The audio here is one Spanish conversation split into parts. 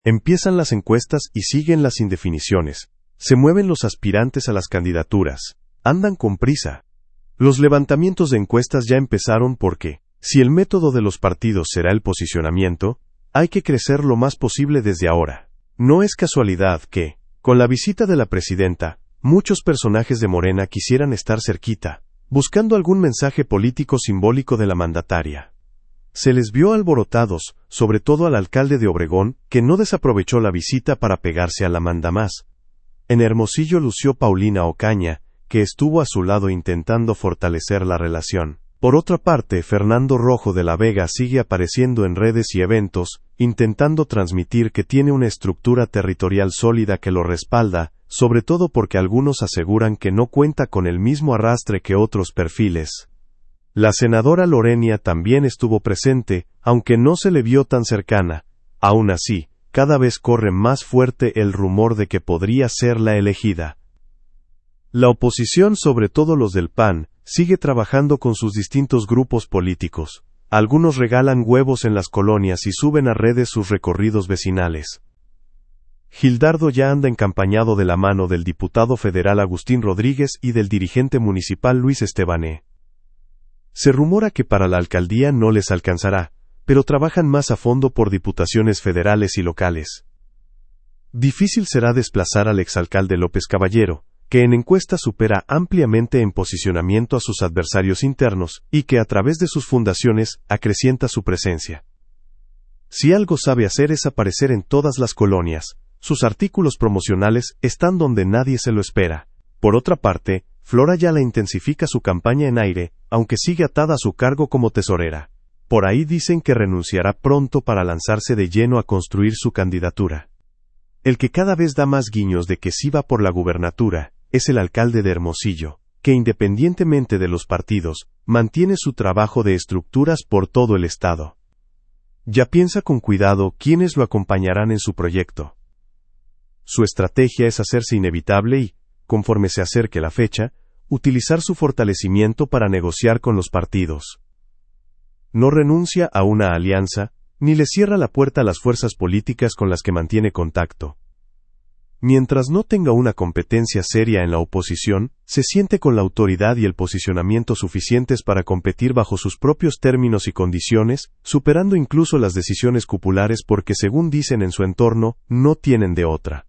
Empiezan las encuestas y siguen las indefiniciones. Se mueven los aspirantes a las candidaturas. Andan con prisa. Los levantamientos de encuestas ya empezaron porque, si el método de los partidos será el posicionamiento, hay que crecer lo más posible desde ahora. No es casualidad que, con la visita de la presidenta, muchos personajes de Morena quisieran estar cerquita, buscando algún mensaje político simbólico de la mandataria. Se les vio alborotados, sobre todo al alcalde de Obregón, que no desaprovechó la visita para pegarse a la mandamás. En Hermosillo lució Paulina Ocaña, que estuvo a su lado intentando fortalecer la relación. Por otra parte, Fernando Rojo de la Vega sigue apareciendo en redes y eventos, intentando transmitir que tiene una estructura territorial sólida que lo respalda, sobre todo porque algunos aseguran que no cuenta con el mismo arrastre que otros perfiles. La senadora Lorenia también estuvo presente, aunque no se le vio tan cercana. Aún así, cada vez corre más fuerte el rumor de que podría ser la elegida. La oposición, sobre todo los del PAN, sigue trabajando con sus distintos grupos políticos. Algunos regalan huevos en las colonias y suben a redes sus recorridos vecinales. Gildardo ya anda encampañado de la mano del diputado federal Agustín Rodríguez y del dirigente municipal Luis Estebané. Se rumora que para la alcaldía no les alcanzará, pero trabajan más a fondo por diputaciones federales y locales. Difícil será desplazar al exalcalde López Caballero, que en encuesta supera ampliamente en posicionamiento a sus adversarios internos y que a través de sus fundaciones acrecienta su presencia. Si algo sabe hacer es aparecer en todas las colonias, sus artículos promocionales están donde nadie se lo espera. Por otra parte, Flor Ayala intensifica su campaña en aire, aunque sigue atada a su cargo como tesorera. Por ahí dicen que renunciará pronto para lanzarse de lleno a construir su candidatura. El que cada vez da más guiños de que sí va por la gubernatura, es el alcalde de Hermosillo, que independientemente de los partidos, mantiene su trabajo de estructuras por todo el estado. Ya piensa con cuidado quiénes lo acompañarán en su proyecto. Su estrategia es hacerse inevitable y, conforme se acerque la fecha, utilizar su fortalecimiento para negociar con los partidos. No renuncia a una alianza, ni le cierra la puerta a las fuerzas políticas con las que mantiene contacto. Mientras no tenga una competencia seria en la oposición, se siente con la autoridad y el posicionamiento suficientes para competir bajo sus propios términos y condiciones, superando incluso las decisiones cupulares porque, según dicen en su entorno, no tienen de otra.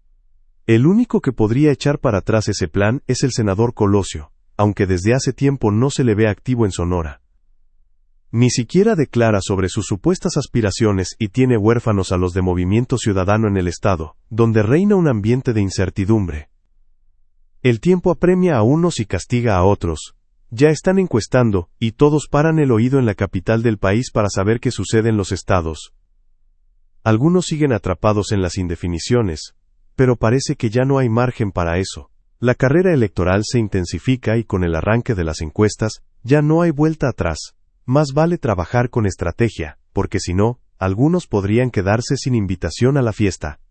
El único que podría echar para atrás ese plan es el senador Colosio, aunque desde hace tiempo no se le ve activo en Sonora. Ni siquiera declara sobre sus supuestas aspiraciones y tiene huérfanos a los de Movimiento Ciudadano en el estado, donde reina un ambiente de incertidumbre. El tiempo apremia a unos y castiga a otros. Ya están encuestando, y todos paran el oído en la capital del país para saber qué sucede en los estados. Algunos siguen atrapados en las indefiniciones, pero parece que ya no hay margen para eso. La carrera electoral se intensifica y con el arranque de las encuestas, ya no hay vuelta atrás. Más vale trabajar con estrategia, porque si no, algunos podrían quedarse sin invitación a la fiesta.